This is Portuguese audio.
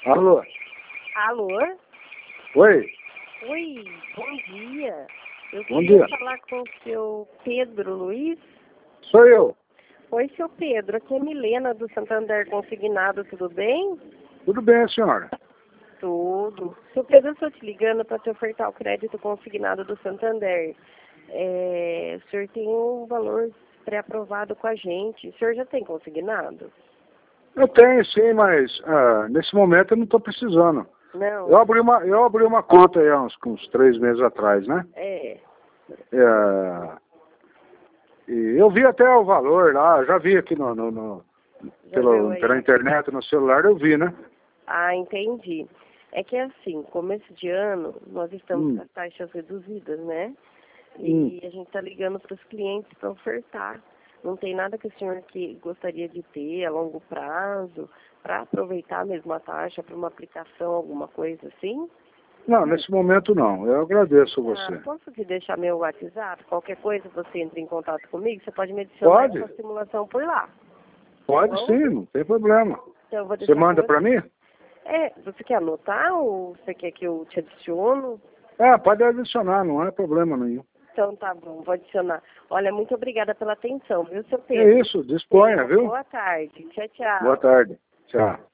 Alô? Alô? Oi? Oi, bom dia. Eu Bom queria dia. falar com o seu Pedro Luiz. Sou eu. Oi, seu Pedro. Aqui é Milena do Santander Consignado, tudo bem? Tudo bem, senhora? Tudo. Seu Pedro, eu estou te ligando para te ofertar o crédito consignado do Santander. O senhor tem um valor pré-aprovado com a gente. O senhor já tem consignado? Eu tenho sim, mas nesse momento eu não estou precisando. Não. Eu abri uma conta aí há uns 3 meses atrás, né? É. E eu vi até o valor lá, já vi aqui Já viu aí? pela internet, no celular, eu vi, né? Ah, entendi. É que assim, começo de ano, nós estamos com as taxas reduzidas, né? E a gente está ligando para os clientes para ofertar. Não tem nada que o senhor que gostaria de ter a longo prazo, para aproveitar mesmo a taxa para uma aplicação, alguma coisa assim? Não, nesse momento não. Eu agradeço você. Posso te deixar meu WhatsApp? Qualquer coisa você entra em contato comigo, você pode me adicionar Pode? essa simulação por lá. Pode Bom? sim, não tem problema. Então eu vou Você deixar com manda você. para mim? Você quer anotar ou você quer que eu te adiciono? Pode adicionar, não é problema nenhum. Então tá bom, vou adicionar. Olha, muito obrigada pela atenção, viu, seu É Pedro? isso, disponha, viu? Boa tarde. Tchau, tchau. Boa tarde. Tchau.